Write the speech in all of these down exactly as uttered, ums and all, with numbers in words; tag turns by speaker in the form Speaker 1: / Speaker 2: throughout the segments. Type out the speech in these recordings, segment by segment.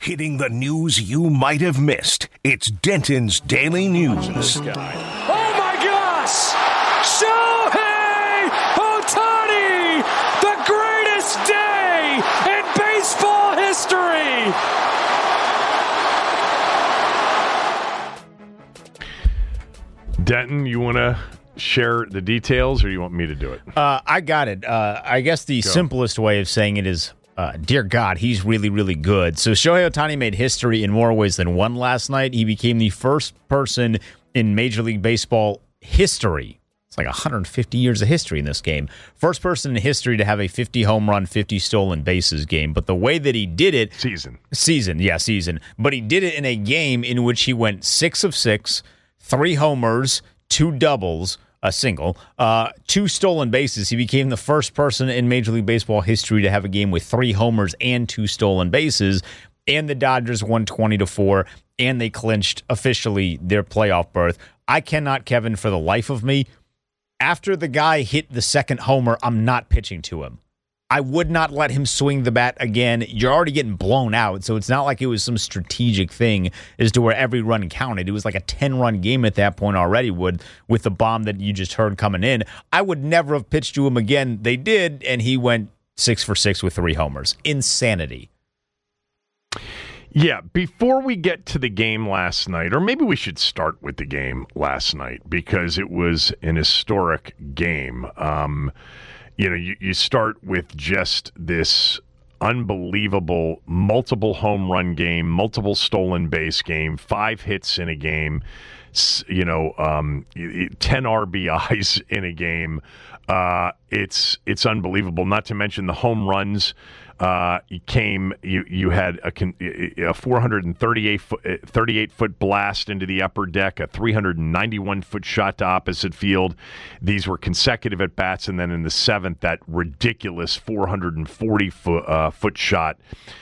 Speaker 1: Hitting the news you might have missed. It's Denton's Daily News.
Speaker 2: Oh my gosh! Shohei Ohtani! The greatest day in baseball history!
Speaker 3: Denton, you want to share the details or you want me to do it?
Speaker 4: Uh, I got it. Uh, I guess the
Speaker 3: Go.
Speaker 4: simplest way of saying it is, uh, dear God, he's really, really good. So Shohei Ohtani made history in more ways than one last night. He became the first person in Major League Baseball history. It's like one hundred fifty years of history in this game. First person in history to have a fifty home run, fifty stolen bases game. But the way that he did it...
Speaker 3: Season.
Speaker 4: Season, yeah, season. But he did it in a game in which he went six of six, three homers, two doubles, a single, uh, two stolen bases. He became the first person in Major League Baseball history to have a game with three homers and two stolen bases. And the Dodgers won twenty to four, and they clinched officially their playoff berth. I cannot, Kevin, for the life of me, after the guy hit the second homer, I'm not pitching to him. I would not let him swing the bat again. You're already getting blown out, so it's not like it was some strategic thing as to where every run counted. It was like a ten-run game at that point already would, with the bomb that you just heard coming in. I would never have pitched to him again. They did, and he went six for six with three homers. Insanity.
Speaker 3: Yeah, before we get to the game last night, or maybe we should start with the game last night because it was an historic game. Um You know, you, you start with just this unbelievable multiple home run game, multiple stolen base game, five hits in a game, you know, um, ten R B Is in a game. Uh, it's it's unbelievable. Not to mention the home runs. Uh, you came, you you had a, a four hundred thirty-eight foot, thirty-eight foot blast into the upper deck, a three hundred ninety-one foot shot to opposite field. These were consecutive at bats, and then in the seventh, that ridiculous four hundred forty foot uh, foot shot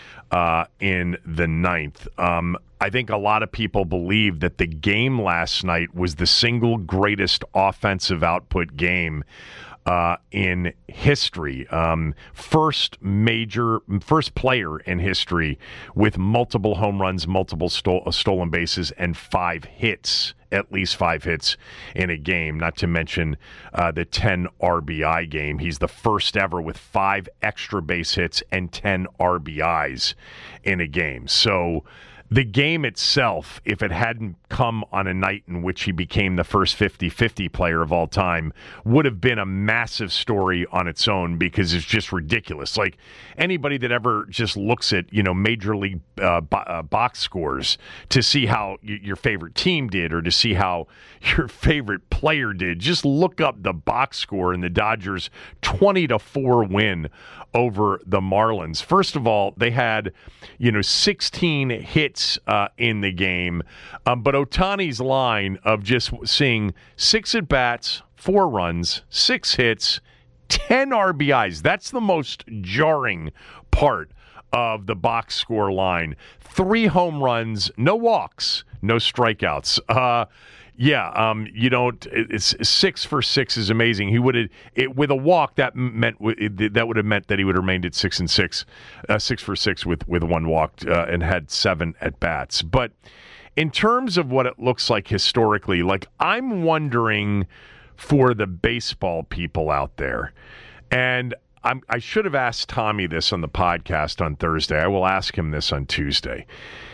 Speaker 3: uh, in the ninth. Um, I think a lot of people believe that the game last night was the single greatest offensive output game Uh, in history. Um, first major, first player in history with multiple home runs, multiple stol- uh, stolen bases, and five hits, at least five hits in a game, not to mention uh, the ten R B I game. He's the first ever with five extra base hits and ten R B Is in a game. So the game itself, if it hadn't come on a night in which he became the first fifty-fifty player of all time, would have been a massive story on its own because it's just ridiculous. Like anybody that ever just looks at, you know, Major League uh, bo- uh, box scores to see how y- your favorite team did or to see how your favorite player did, just look up the box score in the Dodgers' twenty to four win over the Marlins. First of all, they had, you know, sixteen hits uh, in the game, um, but Ohtani's line of just seeing six at bats, four runs, six hits, ten R B Is. That's the most jarring part of the box score line. Three home runs, no walks, no strikeouts. Uh, Yeah, um, you don't. It's six for six is amazing. He would have it with a walk that meant that would have meant that he would have remained at six and six, uh, six for six with with one walk uh, and had seven at bats. But in terms of what it looks like historically, like I'm wondering for the baseball people out there, and I'm, I should have asked Tommy this on the podcast on Thursday. I will ask him this on Tuesday.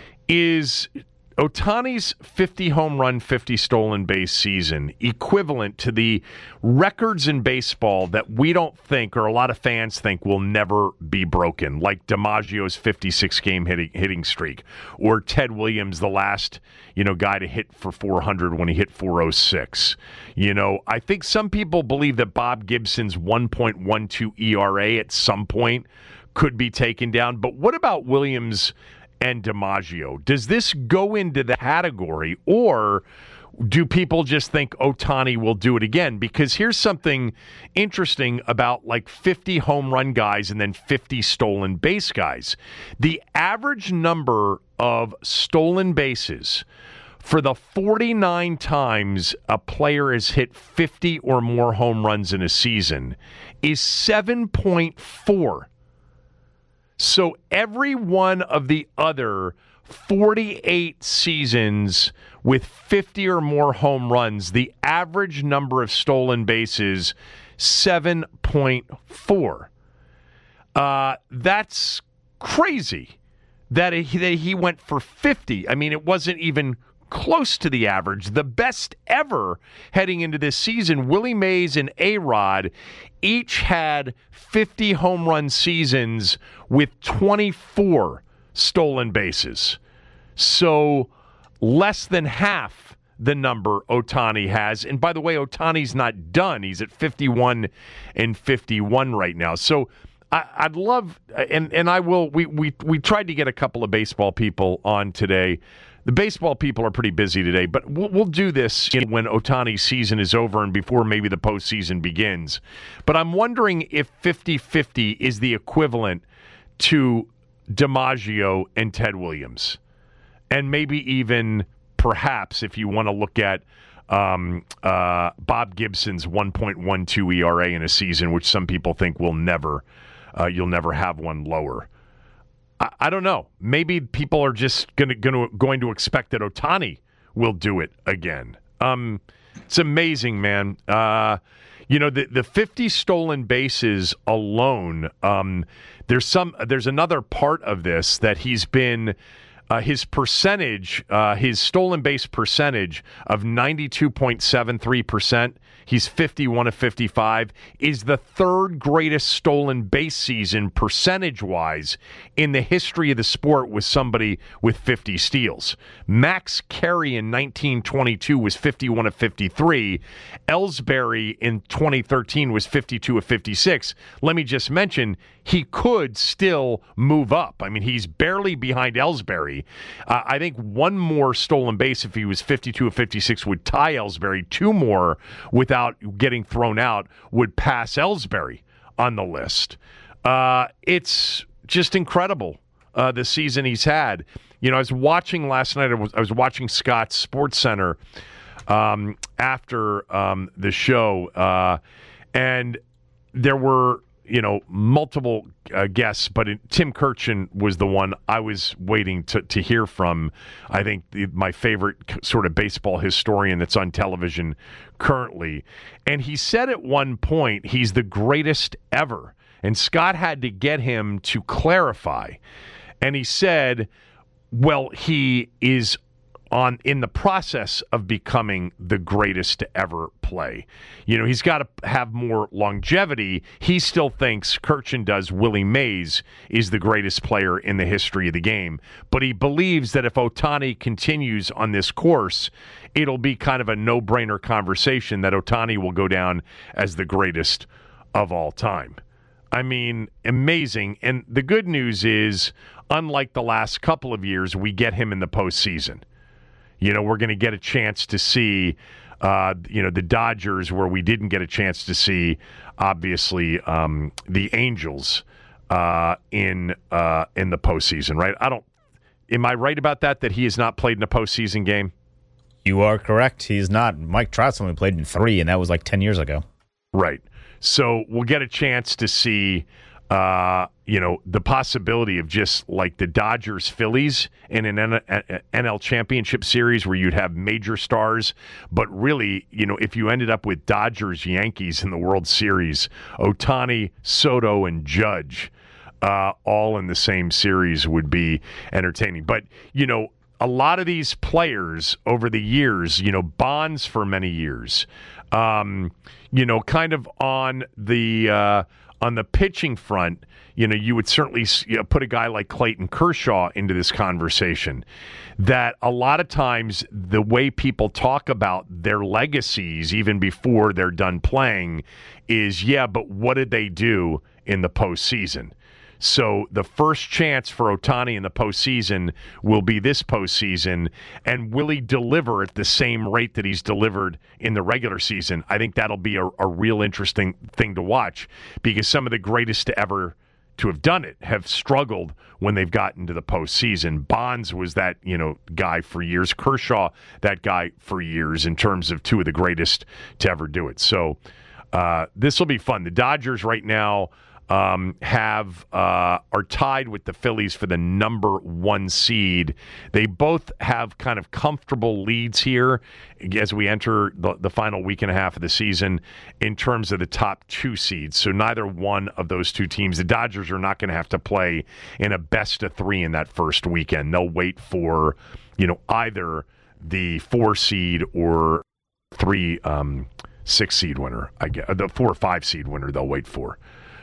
Speaker 3: Is Ohtani's fifty home run, fifty stolen base season equivalent to the records in baseball that we don't think, or a lot of fans think, will never be broken, like DiMaggio's fifty-six game hitting, hitting streak, or Ted Williams, the last, you know, guy to hit for four hundred when he hit four oh six. You know, I think some people believe that Bob Gibson's one point one two E R A at some point could be taken down. But what about Williams and DiMaggio? Does this go into the category, or do people just think Ohtani will do it again? Because here's something interesting about like fifty home run guys and then fifty stolen base guys. The average number of stolen bases for the forty-nine times a player has hit fifty or more home runs in a season is seven point four. So every one of the other forty-eight seasons with fifty or more home runs, the average number of stolen bases, seven point four. Uh, that's crazy that he, that he went for fifty. I mean, it wasn't even close to the average. The best ever heading into this season, Willie Mays and A-Rod each had fifty home run seasons with twenty-four stolen bases. So less than half the number Ohtani has. And by the way, Ohtani's not done. He's at fifty-one and fifty-one right now. So I, I'd love, and, and I will, we, we, we tried to get a couple of baseball people on today. The baseball people are pretty busy today, but we'll, we'll do this when Ohtani's season is over and before maybe the postseason begins. But I'm wondering if fifty-fifty is the equivalent to DiMaggio and Ted Williams. And maybe even, perhaps, if you want to look at um, uh, Bob Gibson's one point one two E R A in a season, which some people think will never, uh, you'll never have one lower. I, I don't know. Maybe people are just going to going to expect that Ohtani will do it again. Um, it's amazing, man. Uh, you know, the the fifty stolen bases alone. Um, there's some. There's another part of this that he's been. Uh, his percentage, uh, his stolen base percentage of ninety-two point seven three percent, he's fifty-one of fifty-five, is the third greatest stolen base season percentage-wise in the history of the sport with somebody with fifty steals. Max Carey in nineteen twenty-two was fifty-one of fifty-three. Ellsbury in twenty thirteen was fifty-two of fifty-six. Let me just mention, he could still move up. I mean, he's barely behind Ellsbury. Uh, I think one more stolen base, if he was fifty-two of fifty-six, would tie Ellsbury. Two more, without getting thrown out, would pass Ellsbury on the list. Uh, it's just incredible, uh, the season he's had. You know, I was watching last night, I was, I was watching Scott's Sports Center um, after um, the show, uh, and there were, you know, multiple uh, guests, but it, Tim Kirchin was the one I was waiting to, to hear from. I think the, my favorite sort of baseball historian that's on television currently. And he said at one point he's the greatest ever. And Scott had to get him to clarify. And he said, well, he is on in the process of becoming the greatest to ever play. You know, he's got to have more longevity. He still thinks, Kirchin does, Willie Mays is the greatest player in the history of the game. But he believes that if Ohtani continues on this course, it'll be kind of a no-brainer conversation that Ohtani will go down as the greatest of all time. I mean, amazing. And the good news is, unlike the last couple of years, we get him in the postseason. You know, we're going to get a chance to see, uh, you know, the Dodgers, where we didn't get a chance to see, obviously, um, the Angels uh, in uh, in the postseason, right? I don't. Am I right about that? That he has not played in a postseason game?
Speaker 4: You are correct. He's not. Mike Trout's only played in three, and that was like ten years ago. Right.
Speaker 3: So we'll get a chance to see. Uh, you know, the possibility of just like the Dodgers-Phillies in an N L championship series where you'd have major stars. But really, you know, if you ended up with Dodgers-Yankees in the World Series, Ohtani, Soto, and Judge uh, all in the same series would be entertaining. But, you know, a lot of these players over the years, you know, Bonds for many years, um, you know, kind of on the uh, on the pitching front, you know, you would certainly you know, put a guy like Clayton Kershaw into this conversation. That a lot of times the way people talk about their legacies, even before they're done playing, is, yeah, but what did they do in the postseason? So the first chance for Ohtani in the postseason will be this postseason, and will he deliver at the same rate that he's delivered in the regular season? I think that'll be a, a real interesting thing to watch, because some of the greatest to ever to have done it have struggled when they've gotten to the postseason. Bonds was that, you know, guy for years. Kershaw, that guy for years, in terms of two of the greatest to ever do it. So uh, this will be fun. The Dodgers right now, um, have uh, are tied with the Phillies for the number one seed. They both have kind of comfortable leads here as we enter the, the final week and a half of the season in terms of the top two seeds. So neither one of those two teams, the Dodgers are not going to have to play in a best of three in that first weekend. They'll wait for, you know, either the four seed or three, um, six seed winner. I guess the four or five seed winner they'll wait for.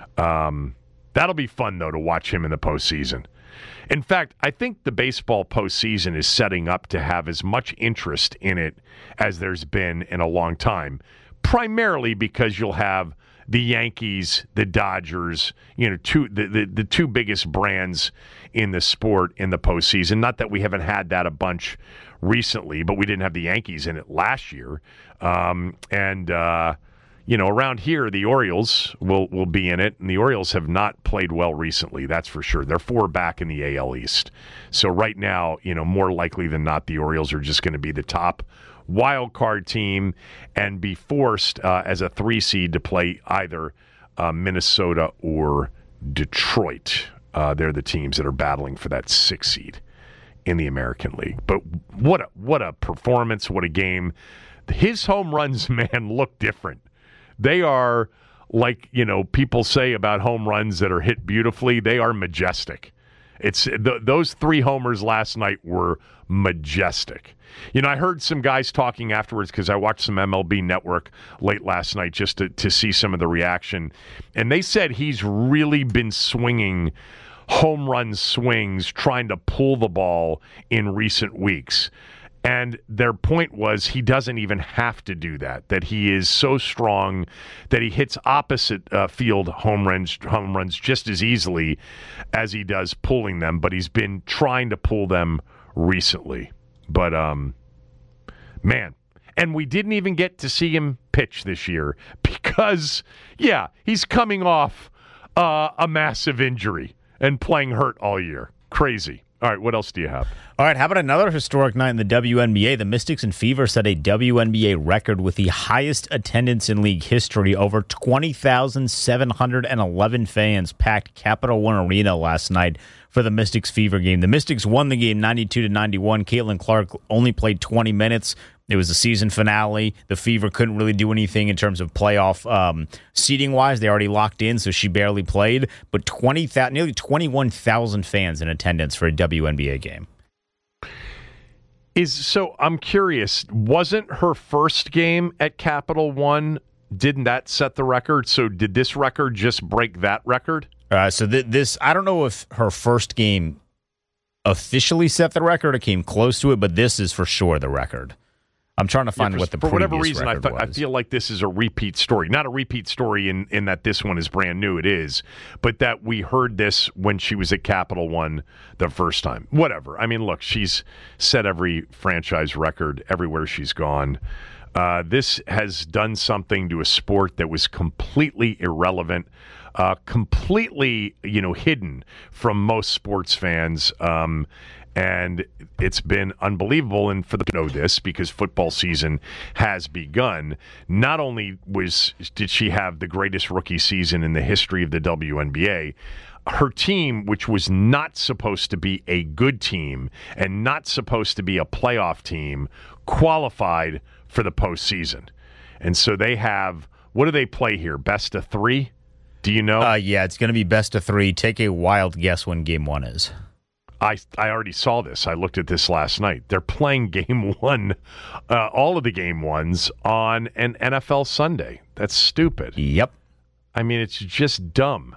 Speaker 3: Um, that'll be fun, though, to watch him in the postseason. In fact, I think the baseball postseason is setting up to have as much interest in it as there's been in a long time, primarily because you'll have the Yankees, the Dodgers, you know, two the, the, the two biggest brands in the sport in the postseason. Not that we haven't had that a bunch recently, but we didn't have the Yankees in it last year. Um, and, uh, you know, around here, the Orioles will, will be in it, and the Orioles have not played well recently, that's for sure. They're four back in the A L East. So right now, you know, more likely than not, the Orioles are just going to be the top wild card team and be forced uh, as a three seed to play either uh, Minnesota or Detroit. Uh, they're the teams that are battling for that six seed in the American League. But what a, what a performance, what a game. His home runs, man, look different. They are like, you know, people say about home runs that are hit beautifully. They are majestic. It's th- those three homers last night were majestic. You know, I heard some guys talking afterwards because I watched some M L B Network late last night just to, to see some of the reaction. And they said he's really been swinging home run swings, trying to pull the ball in recent weeks. And their point was he doesn't even have to do that, that he is so strong that he hits opposite uh, field home runs, home runs just as easily as he does pulling them, but he's been trying to pull them recently. But, um, man, and we didn't even get to see him pitch this year because, yeah, he's coming off uh, a massive injury and playing hurt all year. Crazy. All right, what else do you have?
Speaker 4: All right, how about another historic night in the W N B A? The Mystics and Fever set a W N B A record with the highest attendance in league history. Over twenty thousand seven hundred eleven fans packed Capital One Arena last night for the Mystics Fever game. The Mystics won the game ninety-two to ninety-one. Caitlin Clark only played twenty minutes. It was the season finale. The Fever couldn't really do anything in terms of playoff um, seating-wise. They already locked in, so she barely played. But twenty thousand, nearly twenty-one thousand fans in attendance for a W N B A game.
Speaker 3: Is so I'm curious, wasn't her first game at Capital One, didn't that set the record? So did this record just break that record?
Speaker 4: Uh, so th- this, I don't know if her first game officially set the record or came close to it, but this is for sure the record. I'm trying to find
Speaker 3: yeah, for,
Speaker 4: what the
Speaker 3: for
Speaker 4: previous
Speaker 3: whatever reason, I, th-
Speaker 4: was.
Speaker 3: I feel like this is a repeat story. Not a repeat story in, in that this one is brand new. It is, but that we heard this when she was at Capital One the first time. Whatever. I mean, look, she's set every franchise record everywhere she's gone. Uh, this has done something to a sport that was completely irrelevant, uh, completely, you know, hidden from most sports fans. Um, And it's been unbelievable. And for the know this, because football season has begun, not only was did she have the greatest rookie season in the history of the W N B A, her team, which was not supposed to be a good team and not supposed to be a playoff team, qualified for the postseason. And so they have, what do they play here? Best of three? Do you know?
Speaker 4: Uh, yeah, it's going to be best of three. Take a wild guess when game one is.
Speaker 3: I, I already saw this. I looked at this last night. They're playing game one, uh, all of the game ones on an N F L Sunday. That's stupid.
Speaker 4: Yep.
Speaker 3: I mean, it's just dumb.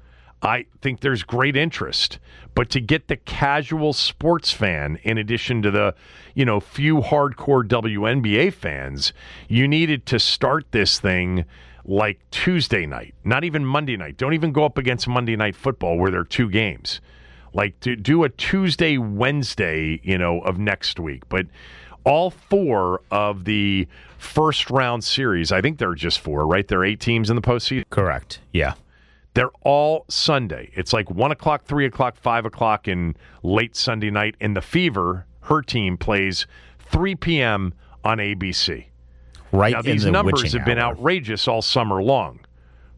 Speaker 3: I think there's great interest, but to get the casual sports fan, in addition to the, you know, few hardcore W N B A fans, you needed to start this thing like Tuesday night, not even Monday night. Don't even go up against Monday Night Football where there are two games. Like, to do a Tuesday, Wednesday, you know, of next week. But all four of the first round series, I think there are just four, right? There are eight teams in the postseason.
Speaker 4: Correct. Yeah.
Speaker 3: They're all Sunday. It's like one o'clock, three o'clock, five o'clock, and late Sunday night. And the Fever, her team, plays three p.m. on A B C.
Speaker 4: Right.
Speaker 3: Now, these
Speaker 4: in the
Speaker 3: numbers have been
Speaker 4: hour.
Speaker 3: outrageous all summer long.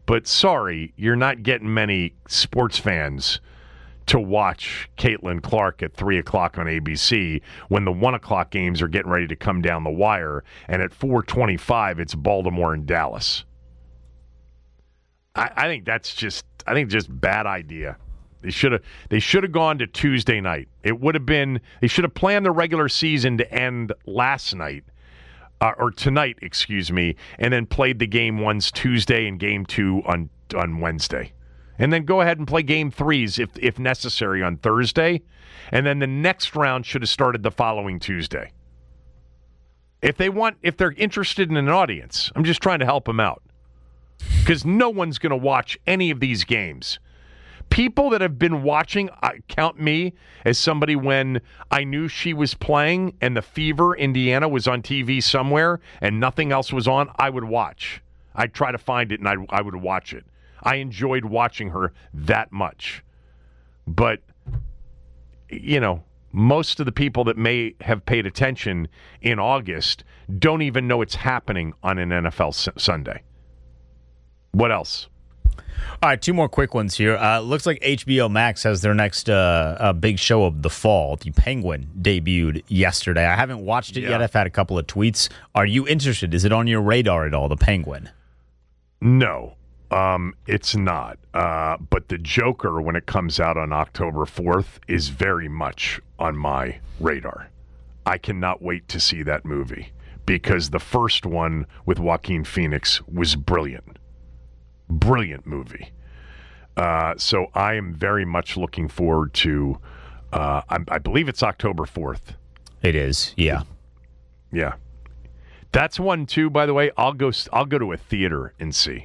Speaker 3: But sorry, you're not getting many sports fans to watch Caitlin Clark at three o'clock on A B C when the one o'clock games are getting ready to come down the wire, and at four twenty-five it's Baltimore and Dallas. I, I think that's just I think just bad idea. They should have they should have gone to Tuesday night. It would have been they should have planned the regular season to end last night. Uh, or tonight, excuse me, and then played the game ones Tuesday and game two on on Wednesday. And then go ahead and play game threes if if necessary on Thursday. And then the next round should have started the following Tuesday. If they want, if they're interested in an audience, I'm just trying to help them out. Because no one's going to watch any of these games. People that have been watching, uh, count me as somebody when I knew she was playing and the Fever, Indiana, was on T V somewhere and nothing else was on, I would watch. I'd try to find it and I, I would watch it. I enjoyed watching her that much. But, you know, most of the people that may have paid attention in August don't even know it's happening on an N F L s- Sunday. What else?
Speaker 4: All right, two more quick ones here. Uh, looks like H B O Max has their next uh, uh, big show of the fall. The Penguin debuted yesterday. I haven't watched it yeah. yet. I've had a couple of tweets. Are you interested? Is it on your radar at all, The Penguin?
Speaker 3: No, um, it's not. Uh, but The Joker, when it comes out on October fourth, is very much on my radar. I cannot wait to see that movie because the first one with Joaquin Phoenix was brilliant. Brilliant movie. Uh, so I am very much looking forward to, uh, I, I believe it's October fourth.
Speaker 4: It is, yeah.
Speaker 3: Yeah. That's one, too, by the way, I'll go I'll go to a theater and see.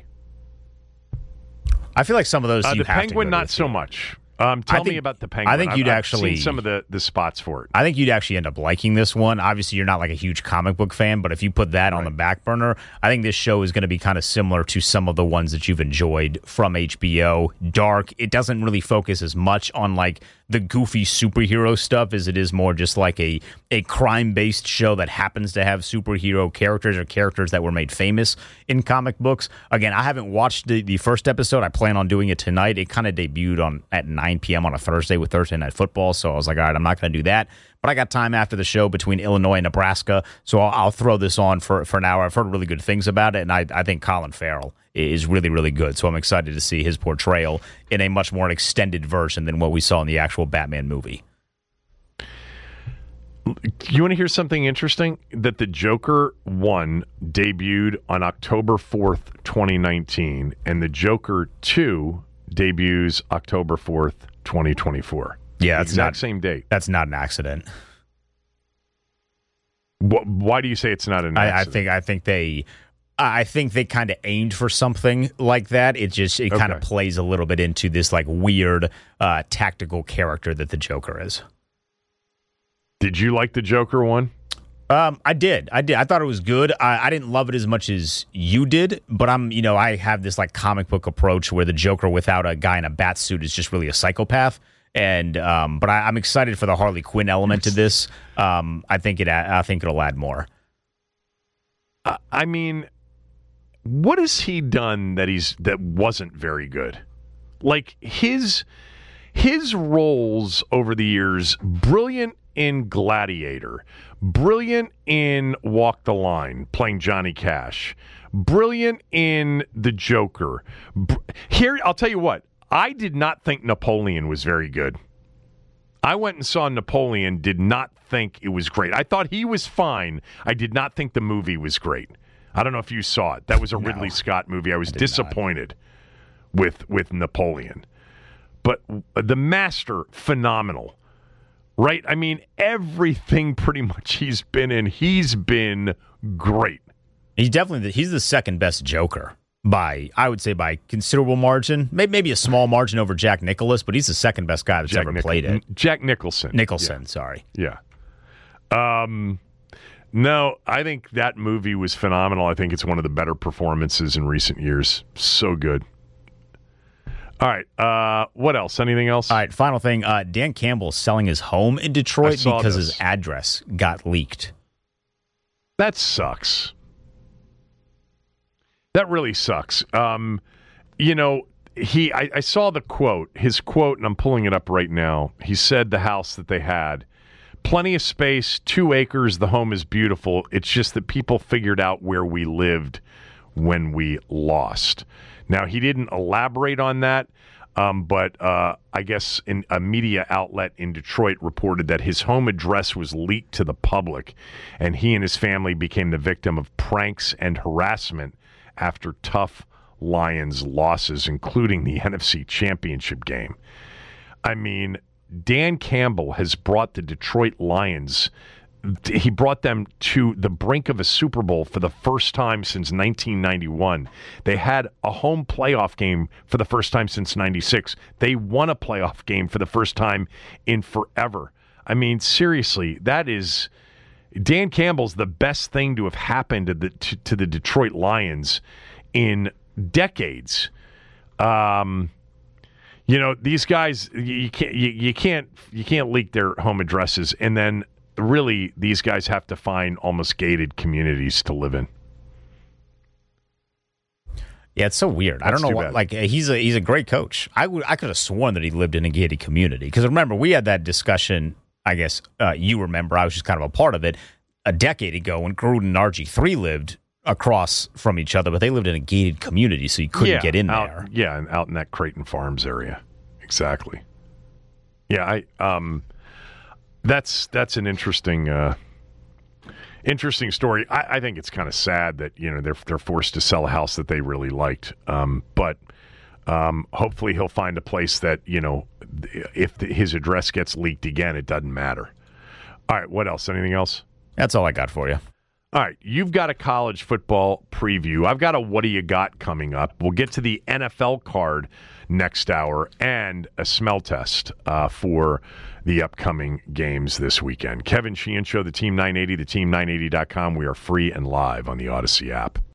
Speaker 4: I feel like some of those
Speaker 3: uh,
Speaker 4: you
Speaker 3: The
Speaker 4: have
Speaker 3: Penguin,
Speaker 4: to go to
Speaker 3: not so much. Um, tell
Speaker 4: think,
Speaker 3: me about The Penguin.
Speaker 4: I think you'd
Speaker 3: I've,
Speaker 4: actually
Speaker 3: I've seen some of the, the spots for it.
Speaker 4: I think you'd actually end up liking this one. Obviously, you're not like a huge comic book fan, but if you put that right on the back burner, I think this show is going to be kind of similar to some of the ones that you've enjoyed from H B O. Dark. It doesn't really focus as much on like the goofy superhero stuff as it is more just like a, a crime-based show that happens to have superhero characters or characters that were made famous in comic books. Again, I haven't watched the, the first episode. I plan on doing it tonight. It kind of debuted on at nine p.m. on a Thursday with Thursday Night Football, so I was like, all right, I'm not going to do that. But I got time after the show between Illinois and Nebraska, so I'll, I'll throw this on for, for an hour. I've heard really good things about it, and I, I think Colin Farrell is really, really good. So I'm excited to see his portrayal in a much more extended version than what we saw in the actual Batman movie.
Speaker 3: You want to hear something interesting? That The Joker one debuted on October fourth, twenty nineteen, and The Joker two debuts October fourth, twenty twenty-four.
Speaker 4: Yeah, that's
Speaker 3: exact
Speaker 4: not,
Speaker 3: same date.
Speaker 4: That's not an accident.
Speaker 3: Why do you say it's not an accident?
Speaker 4: I, I think I think they I think they kind of aimed for something like that. It just it okay. kind of plays a little bit into this like weird uh, tactical character that the Joker is.
Speaker 3: Did you like the Joker one?
Speaker 4: Um, I did. I did. I thought it was good. I, I didn't love it as much as you did, but I'm, you know, I have this like comic book approach where the Joker without a guy in a bat suit is just really a psychopath. And um, but I, I'm excited for the Harley Quinn element to this. Um, I think it. I think it'll add more.
Speaker 3: Uh, I mean, what has he done that he's that wasn't very good? Like his his roles over the years, brilliant in Gladiator, brilliant in Walk the Line, playing Johnny Cash, brilliant in The Joker. Br- Here, I'll tell you what. I did not think Napoleon was very good. I went and saw Napoleon, did not think it was great. I thought he was fine. I did not think the movie was great. I don't know if you saw it. That was a no, Ridley Scott movie. I was I disappointed not. with with Napoleon. But The Master, phenomenal. Right? I mean, everything pretty much he's been in, he's been great.
Speaker 4: He's definitely the, he's the second best Joker. By, I would say, by considerable margin. Maybe, maybe a small margin over Jack Nicholson, but he's the second best guy that's
Speaker 3: Jack
Speaker 4: ever
Speaker 3: Nich-
Speaker 4: played it.
Speaker 3: Jack Nicholson.
Speaker 4: Nicholson,
Speaker 3: yeah.
Speaker 4: sorry.
Speaker 3: Yeah. Um, no, I think that movie was phenomenal. I think it's one of the better performances in recent years. So good. All right. Uh, what else? Anything else?
Speaker 4: All right. Final thing. Uh, Dan Campbell is selling his home in Detroit because
Speaker 3: this.
Speaker 4: his address got leaked.
Speaker 3: That sucks. That really sucks. Um, you know, he I, I saw the quote, his quote, and I'm pulling it up right now. He said the house that they had, plenty of space, two acres, the home is beautiful. It's just that people figured out where we lived when we lost. Now, he didn't elaborate on that, um, but uh, I guess in a media outlet in Detroit reported that his home address was leaked to the public, and he and his family became the victim of pranks and harassment after tough Lions losses, including the N F C Championship game. I mean, Dan Campbell has brought the Detroit Lions, he brought them to the brink of a Super Bowl for the first time since nineteen ninety-one. They had a home playoff game for the first time since ninety-six. They won a playoff game for the first time in forever. I mean, seriously, that is... Dan Campbell's the best thing to have happened to the, to, to the Detroit Lions in decades. Um, you know, these guys, you can't, you, you can't, you can't leak their home addresses, and then really these guys have to find almost gated communities to live in.
Speaker 4: Yeah, it's so weird. That's I don't know what. Like he's a he's a great coach. I would I could have sworn that he lived in a gated community because remember we had that discussion. I guess uh, you remember. I was just kind of a part of it a decade ago when Gruden and R G three lived across from each other, but they lived in a gated community, so you couldn't
Speaker 3: yeah,
Speaker 4: get in
Speaker 3: out,
Speaker 4: there.
Speaker 3: Yeah, and out in that Creighton Farms area. Exactly. Yeah, I um, that's that's an interesting uh, interesting story. I, I think it's kind of sad that you know they're they're forced to sell a house that they really liked, um, but um, hopefully he'll find a place that you know if the, his address gets leaked again, it doesn't matter. All right, what else? Anything else?
Speaker 4: That's all I got for you.
Speaker 3: All right, you've got a college football preview. I've got a what do you got coming up. We'll get to the N F L card next hour and a smell test uh, for the upcoming games this weekend. Kevin Sheehan Show, the Team nine eighty, the team nine eighty dot com. We are free and live on the Odyssey app.